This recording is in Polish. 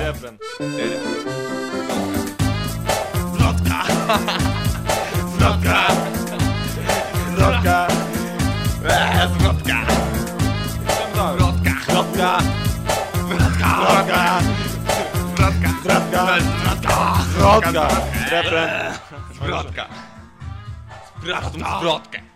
refren. Zwrotka! Zwrotka! Zwrotka! Zwrotka! Zwrotka! Zwrotka. Zwrotka! Zwrotka! Zwrotka! Zwrotka. Refren. Zwrotka! Zwrotka!